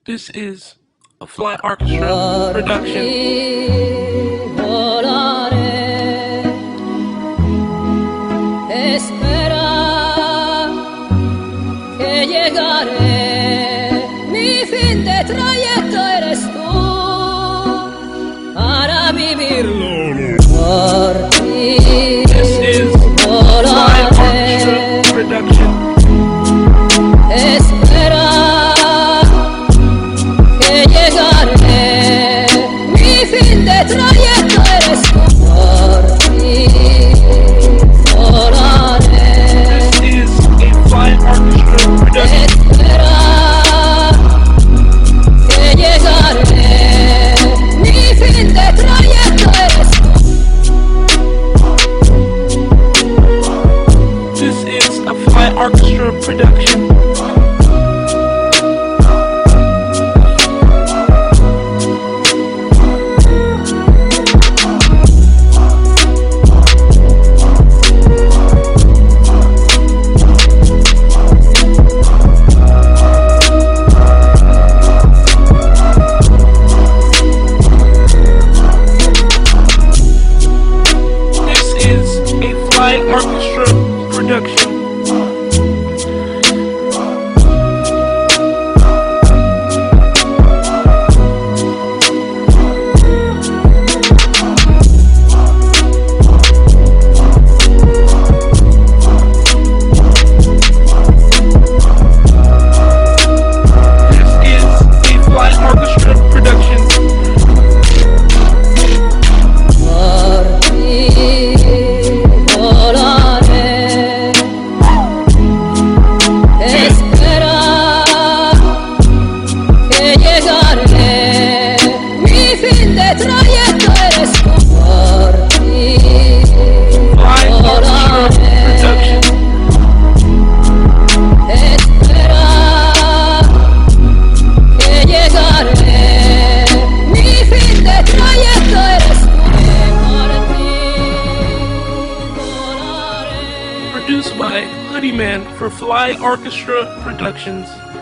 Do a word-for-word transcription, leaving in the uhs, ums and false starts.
This is a Fly Orchestra production. Espera que llegaré, mi fin de trayecto eres tú para vivirlo por ti. This is a Fly Orchestra production. Espera que llegaré, mi fin de trayecto eres tú por ti. This is a Fly Orchestra production. Espera que llegaré, mi fin de trayecto eres tú. This is a Fly Orchestra production. Fly Orchestra production. Trayecto eres tú por ti. Fly Orchestra production. Espera que llegaré, mi fin de trayecto eres tú por ti. Volaré. Produced by Hoodie Man for Fly Orchestra Productions.